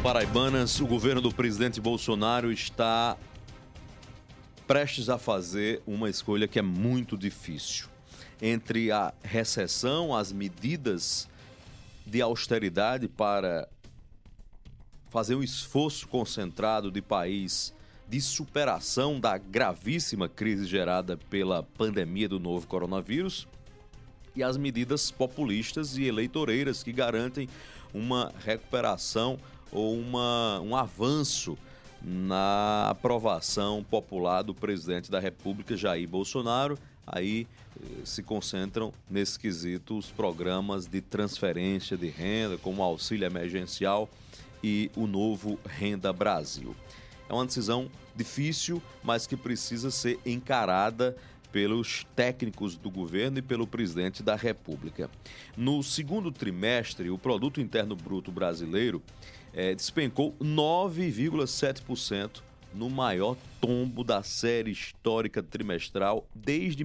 paraibanas, o governo do presidente Bolsonaro está prestes a fazer uma escolha que é muito difícil. Entre a recessão, as medidas de austeridade para fazer um esforço concentrado de país de superação da gravíssima crise gerada pela pandemia do novo coronavírus, e as medidas populistas e eleitoreiras que garantem uma recuperação ou um avanço na aprovação popular do presidente da República, Jair Bolsonaro. Aí se concentram nesse quesito os programas de transferência de renda, como o auxílio emergencial e o novo Renda Brasil. É uma decisão difícil, mas que precisa ser encarada pelos técnicos do governo e pelo presidente da República. No segundo trimestre, o Produto Interno Bruto brasileiro despencou 9,7%, no maior tombo da série histórica trimestral desde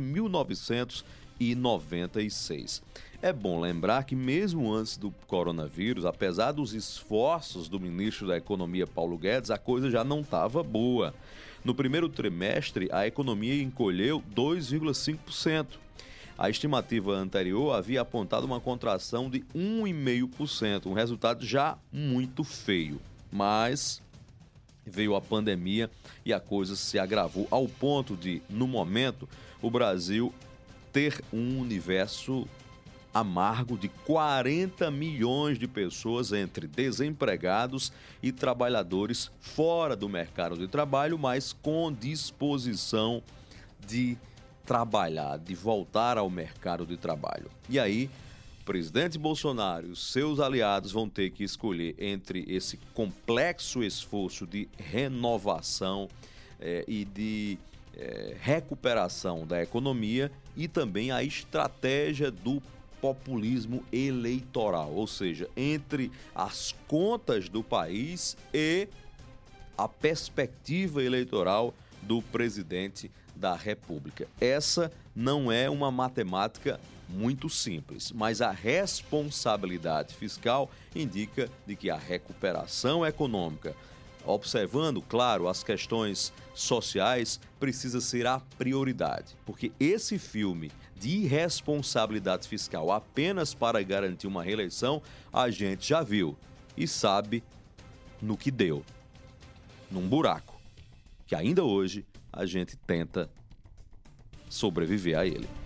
1996. É bom lembrar que mesmo antes do coronavírus, apesar dos esforços do ministro da Economia, Paulo Guedes, a coisa já não estava boa. No primeiro trimestre, a economia encolheu 2,5%. A estimativa anterior havia apontado uma contração de 1,5%, um resultado já muito feio. Mas veio a pandemia e a coisa se agravou ao ponto de, no momento, o Brasil ter um universo amargo de 40 milhões de pessoas entre desempregados e trabalhadores fora do mercado de trabalho, mas com disposição de trabalhar, de voltar ao mercado de trabalho. E aí, o presidente Bolsonaro e os seus aliados vão ter que escolher entre esse complexo esforço de renovação e de recuperação da economia e também a estratégia do populismo eleitoral, ou seja, entre as contas do país e a perspectiva eleitoral do presidente da República. Essa não é uma matemática muito simples, mas a responsabilidade fiscal indica de que a recuperação econômica, observando, claro, as questões sociais, precisa ser a prioridade, porque esse filme de irresponsabilidade fiscal apenas para garantir uma reeleição, a gente já viu e sabe no que deu, num buraco, que ainda hoje a gente tenta sobreviver a ele.